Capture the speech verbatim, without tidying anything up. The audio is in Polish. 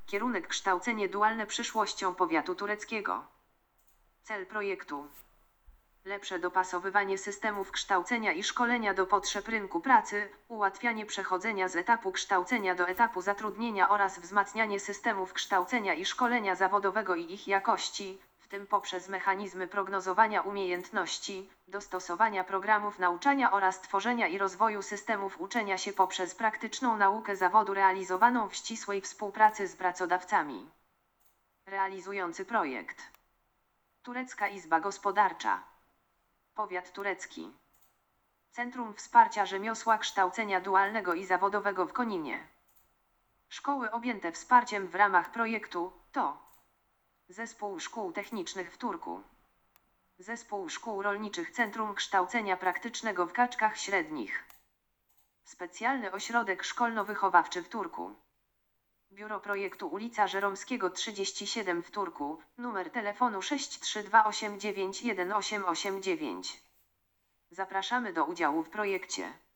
Kierunek kształcenie dualne przyszłością powiatu tureckiego. Cel projektu: lepsze dopasowywanie systemów kształcenia i szkolenia do potrzeb rynku pracy, ułatwianie przechodzenia z etapu kształcenia do etapu zatrudnienia oraz wzmacnianie systemów kształcenia i szkolenia zawodowego i ich jakości, w tym poprzez mechanizmy prognozowania umiejętności, dostosowania programów nauczania oraz tworzenia i rozwoju systemów uczenia się poprzez praktyczną naukę zawodu realizowaną w ścisłej współpracy z pracodawcami. Realizujący projekt: Turecka Izba Gospodarcza. Powiat turecki. Centrum Wsparcia Rzemiosła Kształcenia Dualnego i Zawodowego w Koninie. Szkoły objęte wsparciem w ramach projektu to: Zespół Szkół Technicznych w Turku, Zespół Szkół Rolniczych Centrum Kształcenia Praktycznego w Kaczkach Średnich, Specjalny Ośrodek Szkolno-Wychowawczy w Turku, Biuro Projektu ulica Żeromskiego trzydzieści siedem w Turku, numer telefonu sześć trzy dwa osiem dziewięć jeden osiem osiem dziewięć. Zapraszamy do udziału w projekcie.